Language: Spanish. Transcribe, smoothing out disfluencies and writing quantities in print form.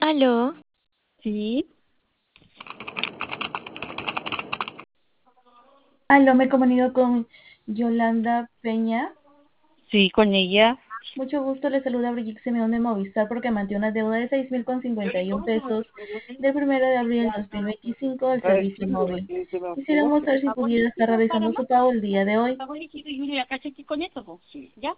Aló, Sí, Aló, me comunico con Yolanda Peña. sí, con ella. Mucho gusto, le saluda Brigitte Simeón de Movistar porque mantiene una deuda de 6.051 pesos del 1 de abril del 2025 del servicio móvil. Quisiéramos saber si pudiera estar realizando su pago el día de hoy. Ya caché que con eso, po. ¿Ya?